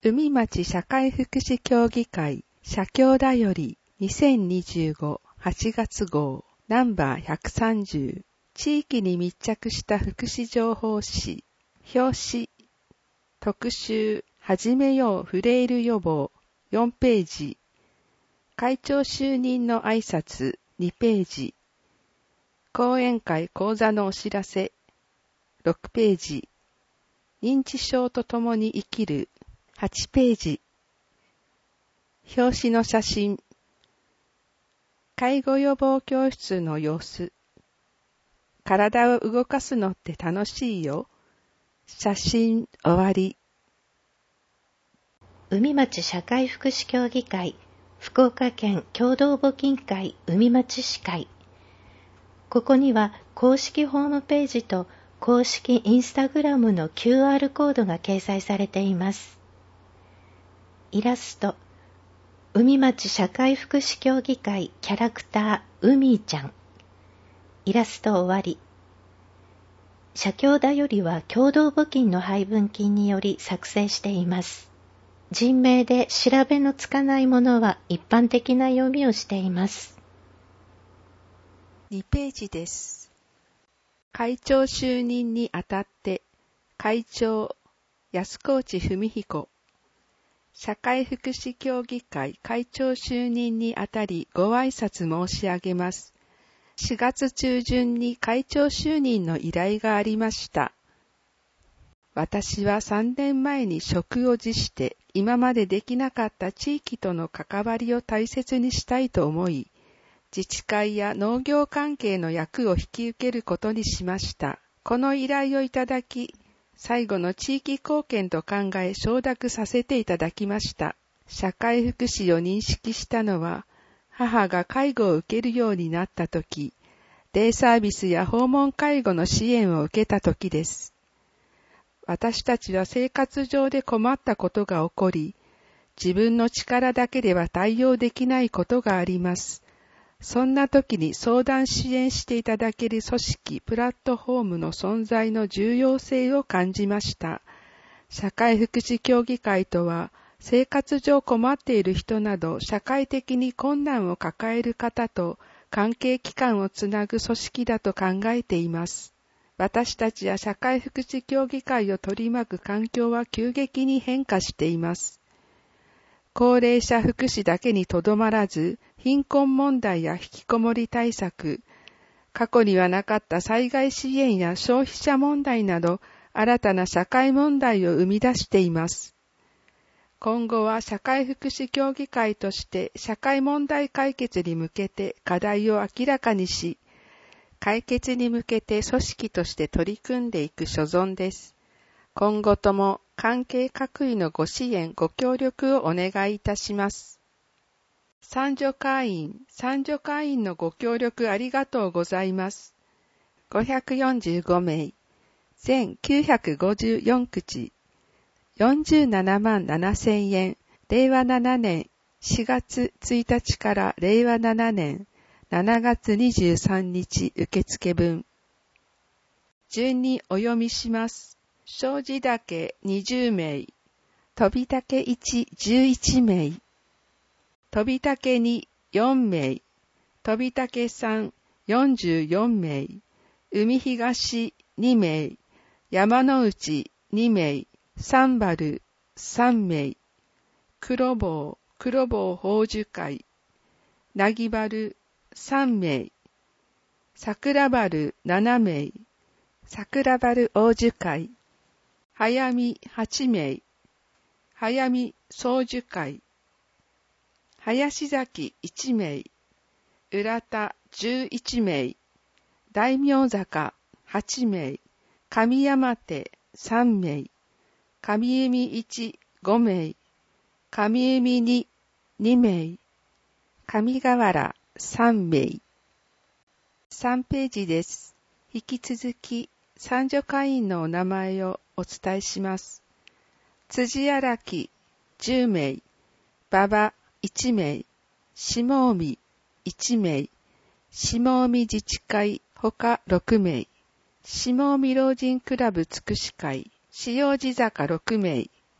海町社会福祉協議会社協だより2025 8月号ナンバー130地域に密着した福祉情報誌表紙特集始めようフレイル予防4ページ会長就任の挨拶2ページ講演会講座のお知らせ6ページ認知症とともに生きる8ページ表紙の写真介護予防教室の様子体を動かすのって楽しいよ写真終わり海町社会福祉協議会福岡県共同募金会海町市会ここには公式ホームページと公式インスタグラムの QR コードが掲載されています。イラスト海町社会福祉協議会キャラクター海ちゃんイラスト終わり社協だよりは共同募金の配分金により作成しています。人名で調べのつかないものは一般的な読みをしています。 2ページです。会長就任にあたって会長安河内文彦社会福祉協議会会長就任にあたりご挨拶申し上げます。4月中旬に会長就任の依頼がありました。私は3年前に職を辞して今までできなかった地域との関わりを大切にしたいと思い、自治会や農業関係の役を引き受けることにしました。この依頼をいただき、最後の地域貢献と考え承諾させていただきました。社会福祉を認識したのは、母が介護を受けるようになったとき、デイサービスや訪問介護の支援を受けたときです。私たちは生活上で困ったことが起こり、自分の力だけでは対応できないことがあります。そんな時に相談支援していただける組織、プラットフォームの存在の重要性を感じました。社会福祉協議会とは、生活上困っている人など社会的に困難を抱える方と関係機関をつなぐ組織だと考えています。私たちや社会福祉協議会を取り巻く環境は急激に変化しています。高齢者福祉だけにとどまらず、貧困問題や引きこもり対策、過去にはなかった災害支援や消費者問題など、新たな社会問題を生み出しています。今後は社会福祉協議会として社会問題解決に向けて課題を明らかにし、解決に向けて組織として取り組んでいく所存です。今後とも関係各位のご支援、ご協力をお願いいたします。参助会員のご協力ありがとうございます。545名、全954口、47万7000円、令和7年4月1日から令和7年7月23日受付分。順にお読みします。障子岳20名、飛び岳1、11名、飛び岳2、4名、飛び岳3、44名、海東2名、山之内2名、サンバル3名、黒坊宝珠会、なぎばる3名、桜原7名、桜原王樹会、早見8名、早見宗樹会、林崎1名、浦田11名、大名坂8名、上山手3名、上海1、5名、上海2、2名、上河原3名。3ページです。引き続き、参助会員のお名前をお伝えします。辻荒木10名、馬場1名、下海1名、下海自治会他6名、下海老人クラブつくし会、塩地坂6名、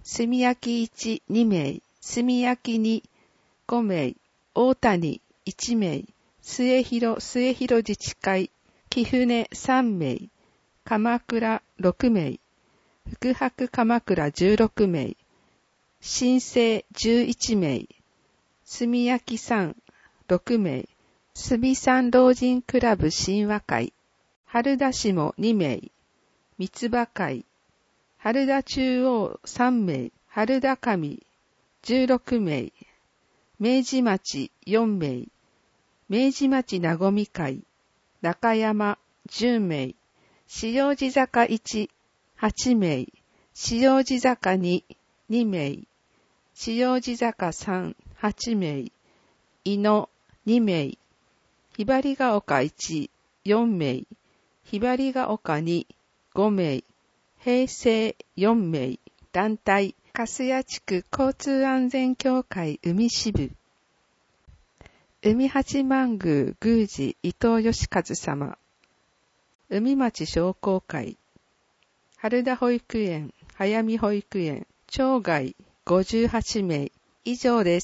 住焼1、2名、住焼2、5名、大谷1名、末広自治会、貴船3名、鎌倉6名、福伯鎌倉16名、新生11名、住焼3、6名、住山老人クラブ神話会、春田市も2名、三つ葉会、春田中央3名、春田上16名、明治町4名、明治町なごみ会、中山10名、塩地坂1、8名、塩地坂2、2名、塩地坂3、8名、井野2名、ひばりが丘1、4名、ひばりが丘2、5名、平成4名、団体、粕谷地区交通安全協会海支部、海八幡宮宮司伊藤義和様、海町商工会、春田保育園、早見保育園、町外58名、以上です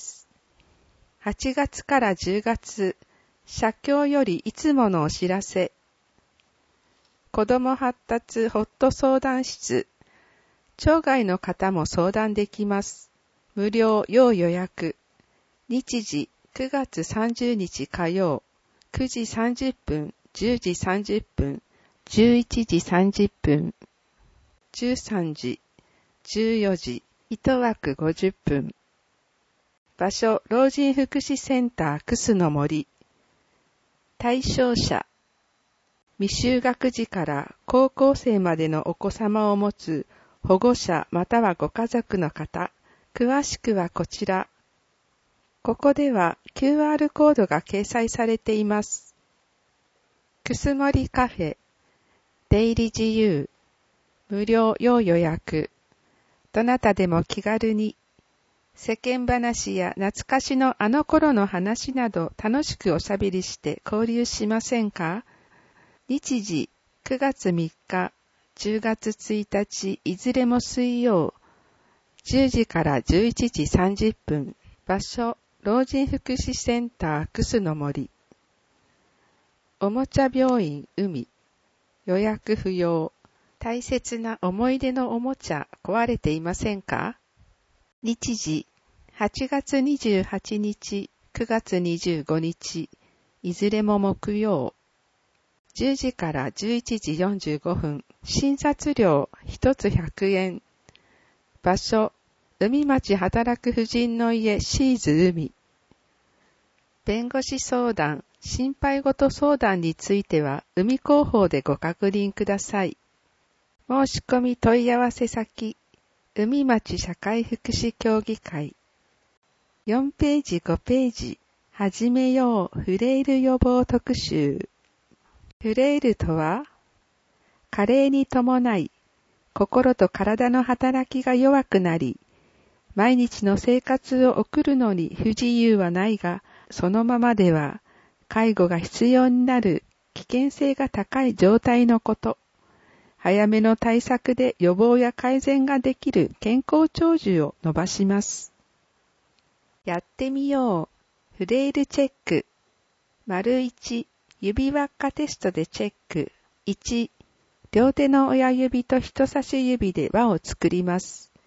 。8月から10月、社協よりいつものお知らせ。子ども発達ホット相談室。町外の方も相談できます。無料要予約。日時9月30日火曜、9時30分、10時30分、11時30分、13時、14時、1枠50分。場所、老人福祉センター楠の森。対象者、未就学児から高校生までのお子様を持つ保護者またはご家族の方。詳しくはこちら。ここでは QR コードが掲載されています。楠森カフェ、出入り自由、無料要予約。どなたでも気軽に世間話や懐かしのあの頃の話など楽しくおしゃべりして交流しませんか？日時9月3日、10月1日、いずれも水曜、10時から11時30分。場所、老人福祉センター楠の森。おもちゃ病院海。予約不要。大切な思い出のおもちゃ壊れていませんか？日時、8月28日、9月25日、いずれも木曜。10時から11時45分。診察料1つ100円。場所、海町働く婦人の家シーズ海。弁護士相談、心配事相談については海広報でご確認ください。申し込み問い合わせ先、海町社会福祉協議会。4ページ5ページ、始めようフレイル予防特集。フレイルとは、加齢に伴い、心と体の働きが弱くなり、毎日の生活を送るのに不自由はないが、そのままでは介護が必要になる危険性が高い状態のこと。早めの対策で予防や改善ができる健康長寿を伸ばします。やってみよう。フレイルチェック。1、指輪っかテストでチェック。1、両手の親指と人差し指で輪を作ります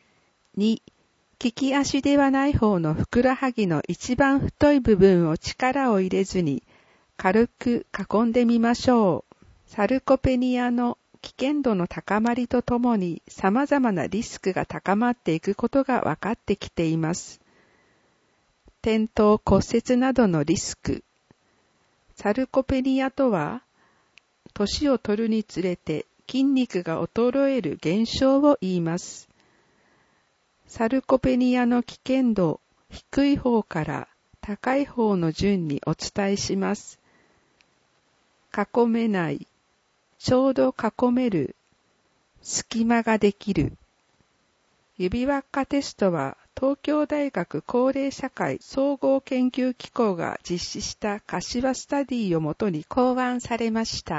。2、利き足ではない方のふくらはぎの一番太い部分を力を入れずに軽く囲んでみましょう。サルコペニアの危険度の高まりとともに様々なリスクが高まっていくことが分かってきています。転倒骨折などのリスク。サルコペニアとは、年を取るにつれて筋肉が衰える現象を言います。サルコペニアの危険度、低い方から高い方の順にお伝えします。囲めない、ちょうど囲める、隙間ができる。指輪っかテストは東京大学高齢社会総合研究機構が実施した柏スタディをもとに考案されました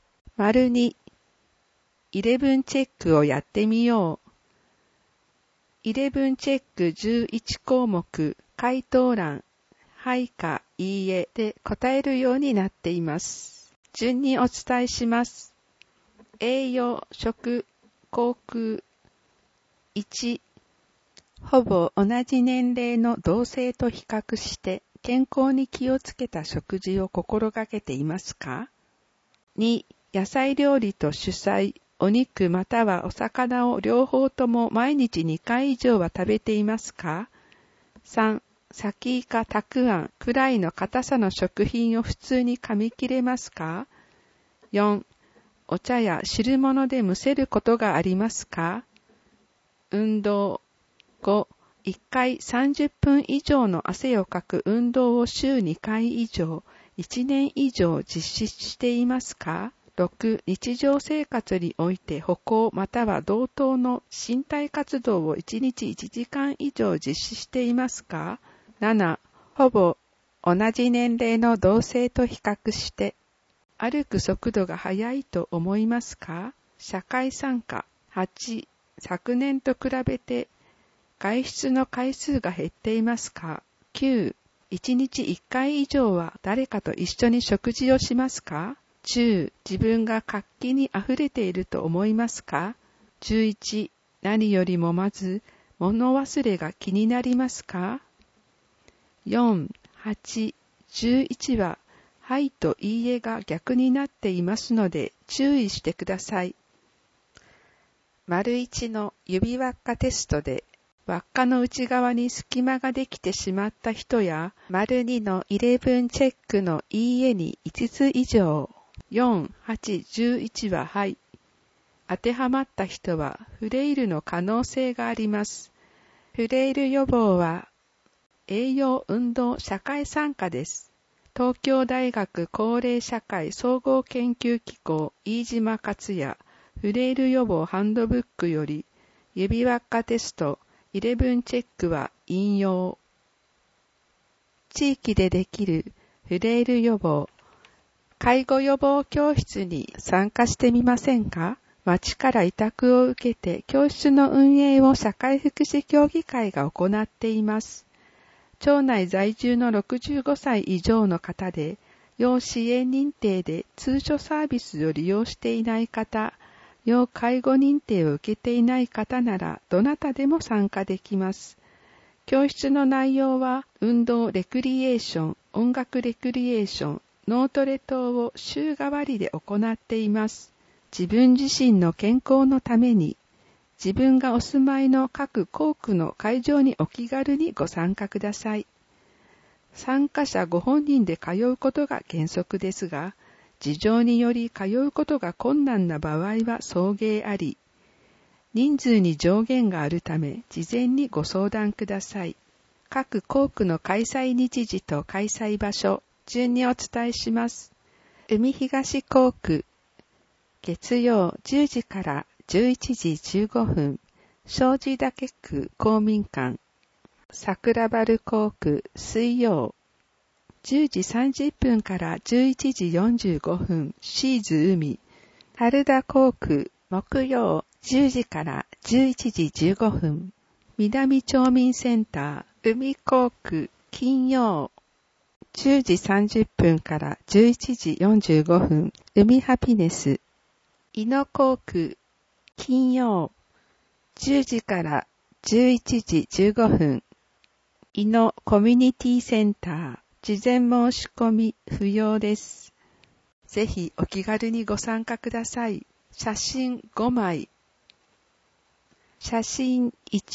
。2、11チェックをやってみよう。 11チェック11項目、回答欄、はいかいいえで答えるようになっています。順にお伝えします。栄養、食、航空。1、ほぼ同じ年齢の同性と比較して健康に気をつけた食事を心がけていますか？ 2、野菜料理と主菜、お肉またはお魚を両方とも毎日2回以上は食べていますか？ 3、サキイカ、たくあんくらいの硬さの食品を普通に噛み切れますか？ 4、お茶や汁物でむせることがありますか？運動。5、1回30分以上の汗をかく運動を週2回以上、1年以上実施していますか？ 6、日常生活において歩行または同等の身体活動を1日1時間以上実施していますか？ 7、ほぼ同じ年齢の同性と比較して歩く速度が速いと思いますか？社会参加。8、昨年と比べて外出の回数が減っていますか？ 9、1日1回以上は誰かと一緒に食事をしますか？ 10、自分が活気にあふれていると思いますか？ 11、何よりもまず物忘れが気になりますか？ 4、8、11ははいといいえが逆になっていますので注意してください。丸1の指輪っかテストで輪っかの内側に隙間ができてしまった人や丸2の11チェックのいいえに5つ以上。4、8、11ははい。当てはまった人はフレイルの可能性があります。フレイル予防は栄養運動社会参加です。東京大学高齢社会総合研究機構飯島克也フレイル予防ハンドブックより指輪っかテスト11チェックは引用。地域でできるフレイル予防介護予防教室に参加してみませんか？町から委託を受けて教室の運営を社会福祉協議会が行っています。町内在住の65歳以上の方で、要支援認定で通所サービスを利用していない方、要介護認定を受けていない方ならどなたでも参加できます。教室の内容は運動レクリエーション、音楽レクリエーション、脳トレ等を週替わりで行っています。自分自身の健康のために、自分がお住まいの各校区の会場にお気軽にご参加ください。参加者ご本人で通うことが原則ですが、事情により通うことが困難な場合は送迎あり、人数に上限があるため事前にご相談ください。各校区の開催日時と開催場所、順にお伝えします。海東校区、月曜10時から11時15分、庄司岳区公民館、桜原校区水曜、10時30分から11時45分、シーズ海、春田校区木曜10時から11時15分、南町民センター海校区金曜、10時30分から11時45分、海ハピネス、井野校区金曜、10時から11時15分、井野コミュニティセンター、事前申し込み不要です。ぜひお気軽にご参加ください。写真5枚。写真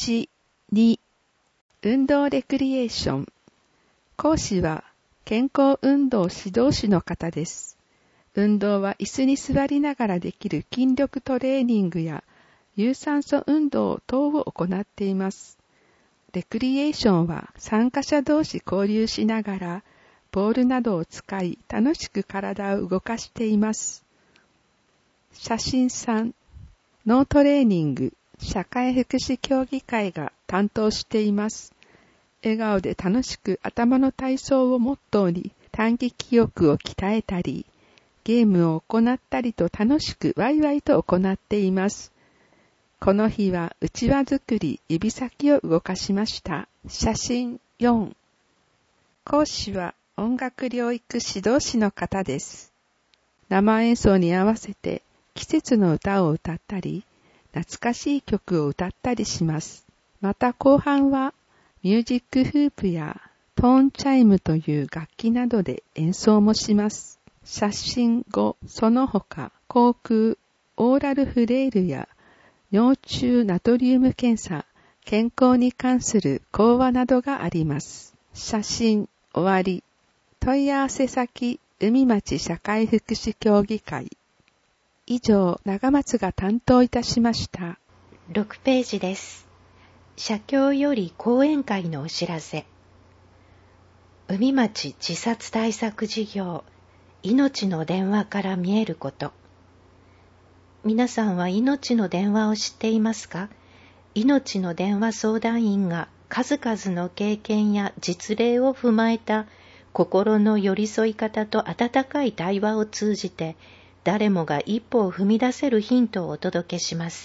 1、2、運動レクリエーション。講師は健康運動指導士の方です。運動は椅子に座りながらできる筋力トレーニングや有酸素運動等を行っています。レクリエーションは参加者同士交流しながらボールなどを使い楽しく体を動かしています。写真3、脳トレーニング、社会福祉協議会が担当しています。笑顔で楽しく頭の体操をモットーに短期記憶を鍛えたり、ゲームを行ったりと楽しくワイワイと行っています。 この日はうちわ作り、指先を動かしました。写真4。講師は音楽療育指導士の方です。生演奏に合わせて季節の歌を歌ったり、懐かしい曲を歌ったりします。また後半はミュージックフープやトーンチャイムという楽器などで演奏もします。写真5。その他、口腔、オーラルフレイルや尿中ナトリウム検査、健康に関する講話などがあります。写真終わり。問い合わせ先、海町社会福祉協議会。以上、長松が担当いたしました。 6ページです。社協より講演会のお知らせ。海町自殺対策事業、命の電話から見えること。皆さんは命の電話を知っていますか？命の電話相談員が数々の経験や実例を踏まえた心の寄り添い方と温かい対話を通じて、誰もが一歩を踏み出せるヒントをお届けします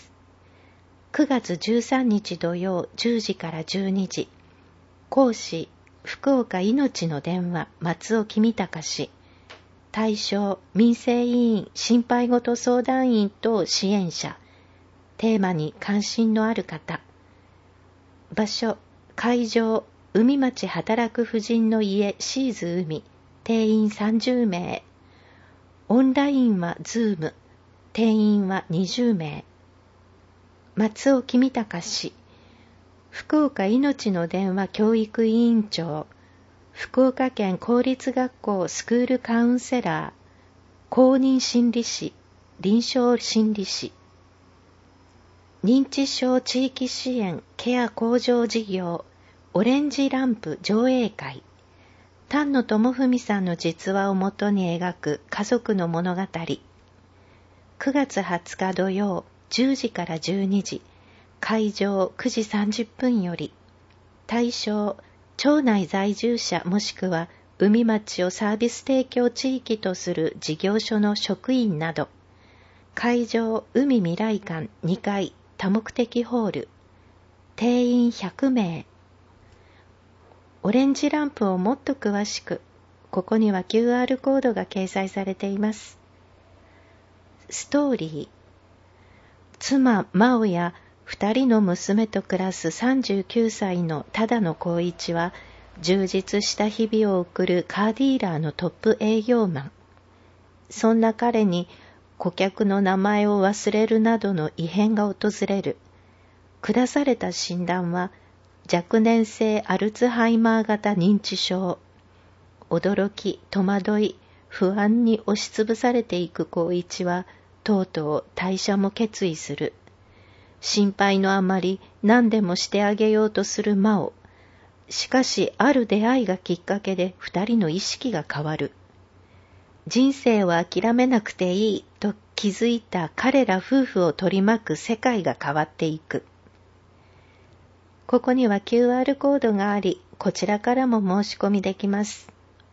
。9月13日土曜10時から12時。講師、福岡命の電話松尾公隆氏。対象、民生委員、心配ごと相談員等支援者。テーマに関心のある方。場所、会場、海町働く婦人の家シーズ海。定員30名。オンラインはズーム。定員は20名。松尾公隆氏。福岡命の電話教育委員長。福岡県公立学校スクールカウンセラー、公認心理師、臨床心理師。認知症地域支援ケア向上事業、オレンジランプ上映会。丹野智文さんの実話をもとに描く家族の物語。9月20日土曜10時から12時。会場9時30分より。対象、町内在住者もしくは海町をサービス提供地域とする事業所の職員など。会場海未来館2階多目的ホール。定員100名。オレンジランプをもっと詳しく、ここには QR コードが掲載されています。ストーリー。妻真央や2人の娘と暮らす39歳の只野光一は、充実した日々を送るカーディーラーのトップ営業マン。そんな彼に顧客の名前を忘れるなどの異変が訪れる。下された診断は若年性アルツハイマー型認知症。驚き、戸惑い、不安に押しつぶされていく光一は、とうとう退社も決意する。心配のあまり何でもしてあげようとする真央。しかしある出会いがきっかけで二人の意識が変わる。人生は諦めなくていいと気づいた彼ら夫婦を取り巻く世界が変わっていく。ここには QR コードがあり、こちらからも申し込みできます。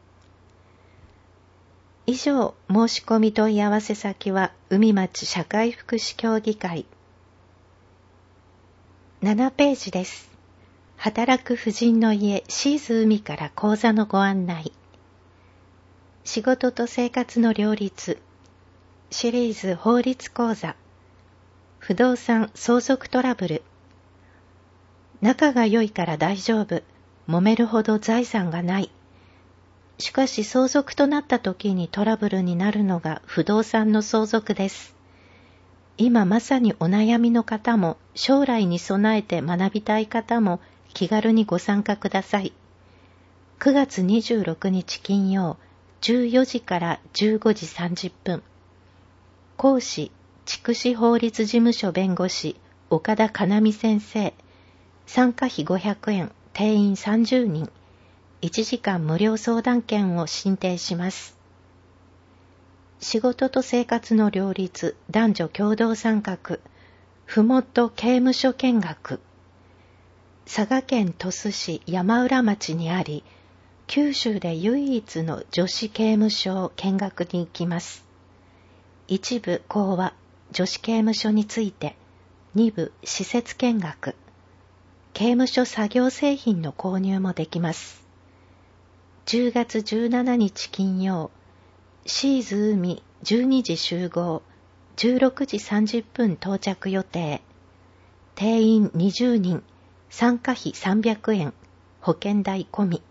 以上、申し込み問い合わせ先は海町社会福祉協議会。7ページです。働く婦人の家シーズ海から講座のご案内。仕事と生活の両立。シリーズ法律講座。不動産相続トラブル。仲が良いから大丈夫。揉めるほど財産がない。しかし相続となった時にトラブルになるのが不動産の相続です。今まさにお悩みの方も将来に備えて学びたい方も気軽にご参加ください。9月26日金曜14時から15時30分。講師、筑紫法律事務所弁護士岡田かなみ先生。参加費500円、定員30人。1時間無料相談券を申請します。仕事と生活の両立、男女共同参画、ふもと刑務所見学。佐賀県鳥栖市山浦町にあり、九州で唯一の女子刑務所を見学に行きます。一部講話、女子刑務所について、 2部施設見学、刑務所作業製品の購入もできます。10月17日金曜、シーズ海12時集合、16時30分到着予定。定員20人、参加費300円、保険代込み。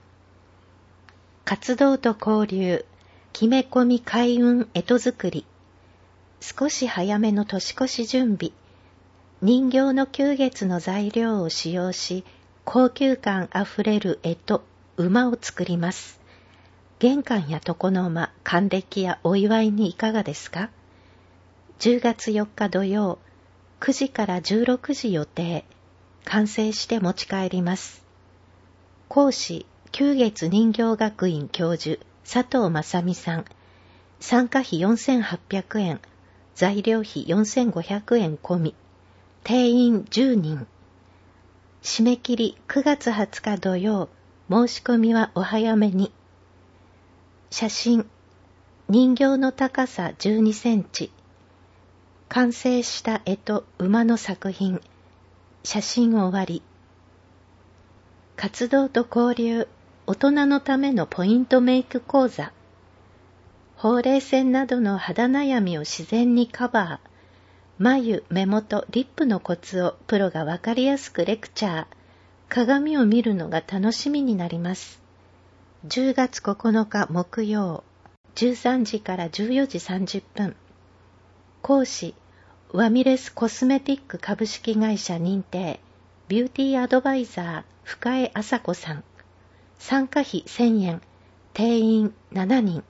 活動と交流、決め込み開運干支作り。少し早めの年越し準備。人形の九月の材料を使用し、高級感あふれる干支、馬を作ります。玄関や床の間、還暦やお祝いにいかがですか？ 10 月4日土曜、9時から16時予定。完成して持ち帰ります。講師、九月人形学院教授、佐藤正美さん。参加費4800円、材料費4500円込み。定員10人。締め切り9月20日土曜。申し込みはお早めに。写真、人形の高さ12センチ。完成した干支、馬の作品。写真終わり。活動と交流、大人のためのポイントメイク講座。ほうれい線などの肌悩みを自然にカバー。眉、目元、リップのコツをプロがわかりやすくレクチャー。鏡を見るのが楽しみになります。10月9日木曜、13時から14時30分。講師、ワミレスコスメティック株式会社認定、ビューティーアドバイザー、深江麻子さん。参加費1000円、定員7人。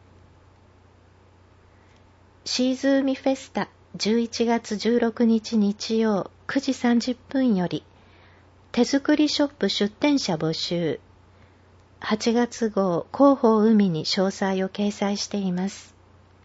シーズ海フェスタ、11月16日日曜、9時30分より、手作りショップ出店者募集。8月号広報海に詳細を掲載しています。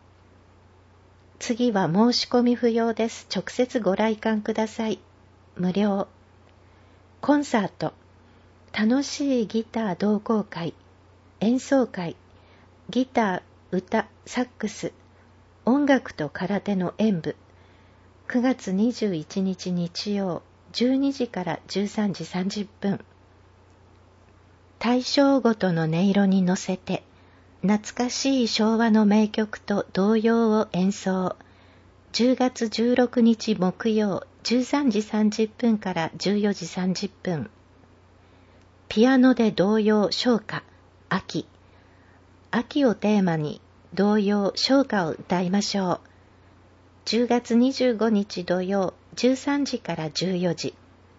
次は申し込み不要です。直接ご来館ください。無料。コンサート。楽しいギター同好会。演奏会。ギター、歌、サックス。音楽と空手の演舞。9月21日日曜。12時から13時30分。大正ごとの音色に乗せて、懐かしい昭和の名曲と童謡を演奏。10月16日木曜、13時30分から14時30分。ピアノで童謡唱歌、秋。秋をテーマに童謡唱歌を歌いましょう。10月25日土曜、13時から14時。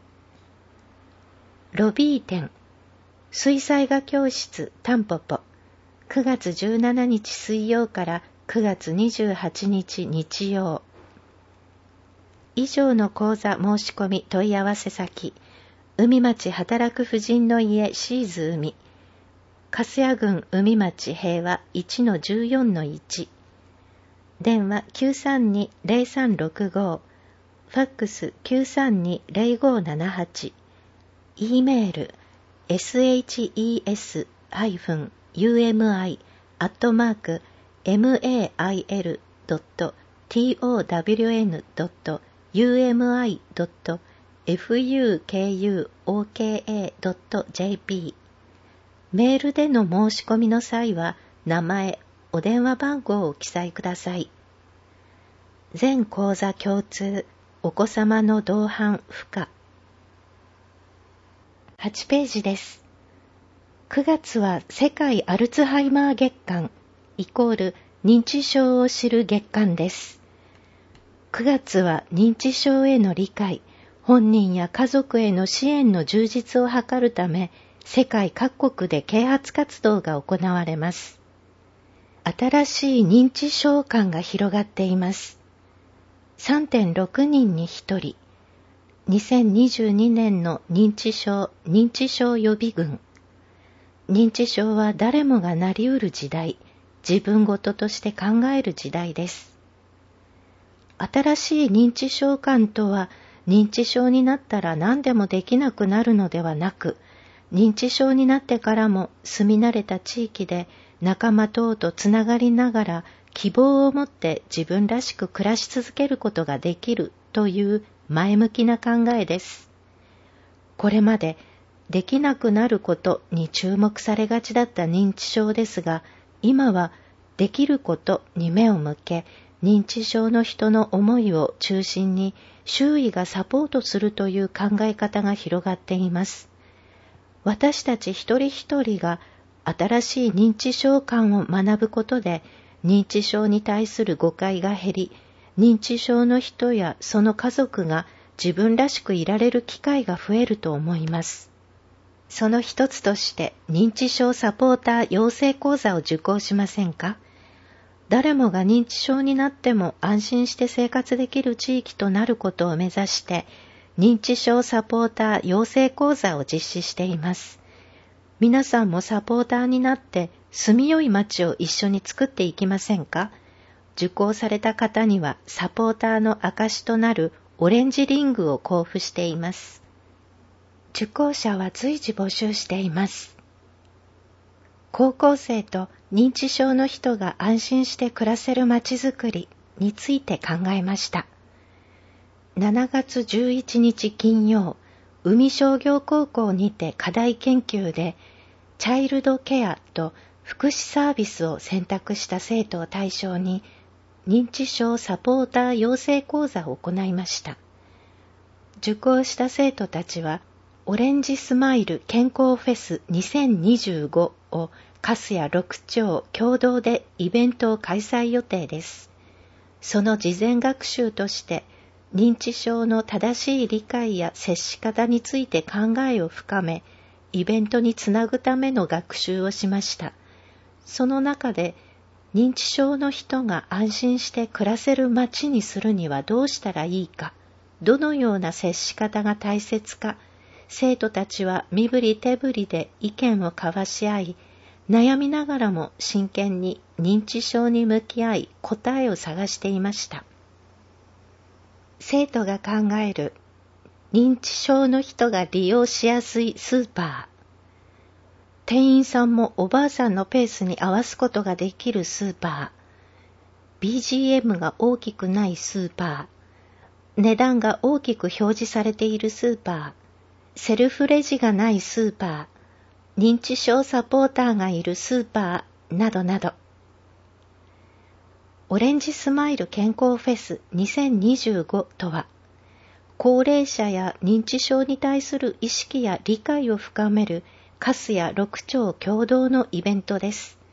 ロビー展、水彩画教室タンポポ、9月17日水曜から9月28日日曜。以上の講座申し込み問い合わせ先、海町働く婦人の家シーズ海、粕谷郡海町平和 1-14-1、電話 932-0365、ファックス 932-0578、E メール ses-mail@mail.town.fukuoka.jp。 メールでの申し込みの際は名前、お電話番号を記載ください。全講座共通、お子様の同伴不可。8ページです。9月は世界アルツハイマー月間認知症を知る月間です。9月は認知症への理解、本人や家族への支援の充実を図るため、世界各国で啓発活動が行われます。新しい認知症感が広がっています。3.6 人に1人。2022年の認知症予備軍。認知症は誰もがなりうる時代、自分ごととして考える時代です。新しい認知症感とは、認知症になったら何でもできなくなるのではなく、認知症になってからも住み慣れた地域で仲間等とつながりながら希望を持って自分らしく暮らし続けることができるという前向きな考えです。これまでできなくなることに注目されがちだった認知症ですが、今はできることに目を向け、認知症の人の思いを中心に周囲がサポートするという考え方が広がっています。私たち一人一人が新しい認知症観を学ぶことで、認知症に対する誤解が減り、認知症の人やその家族が自分らしくいられる機会が増えると思います。その一つとして認知症サポーター養成講座を受講しませんか？誰もが認知症になっても安心して生活できる地域となることを目指して、認知症サポーター養成講座を実施しています。皆さんもサポーターになって住みよい街を一緒に作っていきませんか？受講された方にはサポーターの証となるオレンジリングを交付しています。受講者は随時募集しています。高校生と認知症の人が安心して暮らせる街づくりについて考えました。7月11日金曜、海商業高校にて課題研究で、チャイルドケアと福祉サービスを選択した生徒を対象に、認知症サポーター養成講座を行いました。受講した生徒たちは、オレンジスマイル健康フェス2025を粕谷六町共同でイベントを開催予定です。その事前学習として、認知症の正しい理解や接し方について考えを深め、イベントにつなぐための学習をしました。その中で、認知症の人が安心して暮らせる街にするにはどうしたらいいか、どのような接し方が大切か、生徒たちは身振り手振りで意見を交わし合い、悩みながらも真剣に認知症に向き合い答えを探していました。生徒が考える認知症の人が利用しやすいスーパー。店員さんもおばあさんのペースに合わすことができるスーパー。BGM が大きくないスーパー。値段が大きく表示されているスーパー。セルフレジがないスーパー。認知症サポーターがいるスーパーなどなど。オレンジスマイル健康フェス2025とは、高齢者や認知症に対する意識や理解を深める粕谷六町共同のイベントです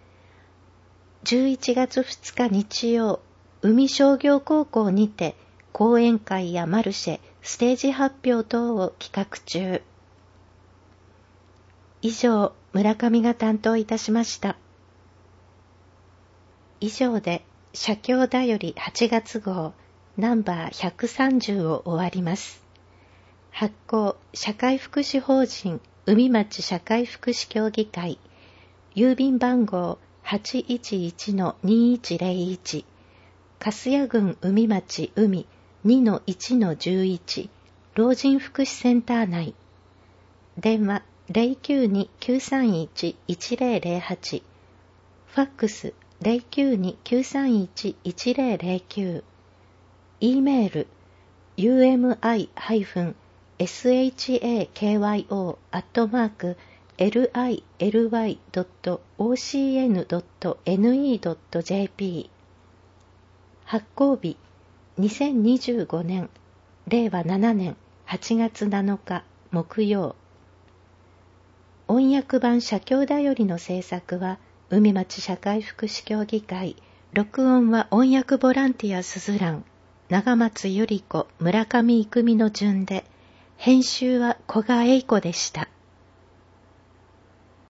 。11月2日日曜、海商業高校にて講演会やマルシェ、ステージ発表等を企画中。以上、村上が担当いたしました。以上で、社協だより8月号ナンバー130を終わります。発行社会福祉法人海町社会福祉協議会、郵便番号 811-2101、粕谷郡海町海 2-1-11、老人福祉センター内。電話 092-931-1008、ファックス 092-931-1009、E メール umi-shakyo@lily.ocn.ne.jp。 発行日2025年令和7年8月7日木曜。音訳版社協だよりの制作は海町社会福祉協議会、録音は音訳ボランティアすずらん、長松ゆり子、村上郁美の順で、編集は古賀栄子でした。